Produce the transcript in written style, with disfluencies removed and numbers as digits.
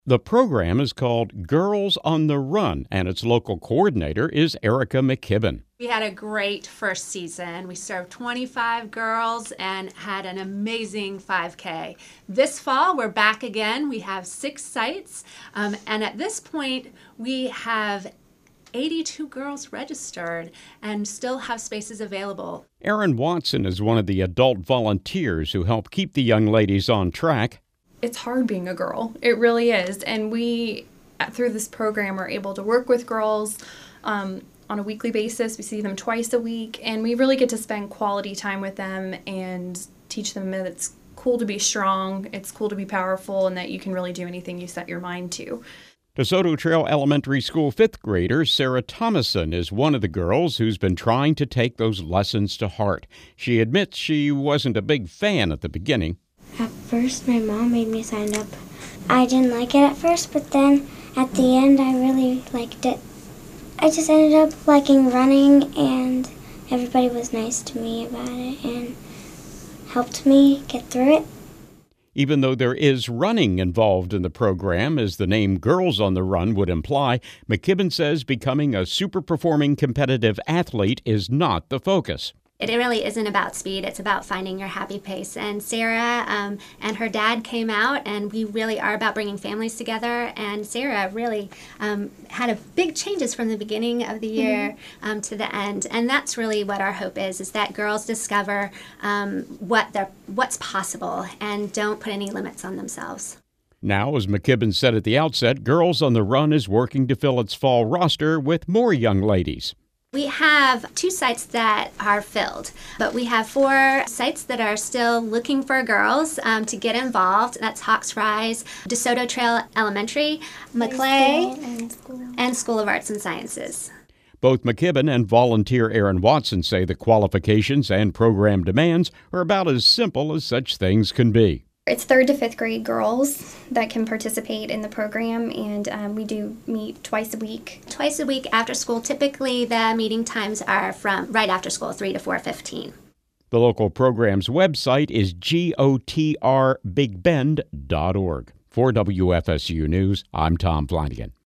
The program is called Girls on the Run, and its local coordinator is Erica McKibben. We had a great first season. We served 25 girls and had an amazing 5K. This fall, we're back again. We have 6 sites, and at this point, we have 82 girls registered and still have spaces available. Erin Watson is one of the adult volunteers who help keep the young ladies on track. It's hard being a girl. It really is. And we, through this program, are able to work with girls on a weekly basis. We see them twice a week, and we really get to spend quality time with them and teach them that it's cool to be strong, it's cool to be powerful, and that you can really do anything you set your mind to. DeSoto Trail Elementary School 5th grader Sarah Thomason is one of the girls who's been trying to take those lessons to heart. She admits she wasn't a big fan at the beginning. At first, my mom made me sign up. I didn't like it at first, but then at the end, I really liked it. I just ended up liking running, and everybody was nice to me about it and helped me get through it. Even though there is running involved in the program, as the name Girls on the Run would imply, McKibben says becoming a super-performing competitive athlete is not the focus. It really isn't about speed. It's about finding your happy pace. And Sarah and her dad came out, and we really are about bringing families together. And Sarah really had a big changes from the beginning of the year to the end. And that's really what our hope is that girls discover what's possible and don't put any limits on themselves. Now, as McKibben said at the outset, Girls on the Run is working to fill its fall roster with more young ladies. We have 2 sites that are filled, but we have 4 sites that are still looking for girls to get involved. That's Hawks Rise, DeSoto Trail Elementary, Maclay, and School of Arts and Sciences. Both McKibben and volunteer Erin Watson say the qualifications and program demands are about as simple as such things can be. It's 3rd to 5th grade girls that can participate in the program, and we do meet twice a week. Twice a week after school. Typically, the meeting times are from right after school, 3 to 4:15. The local program's website is gotrbigbend.org. For WFSU News, I'm Tom Flanagan.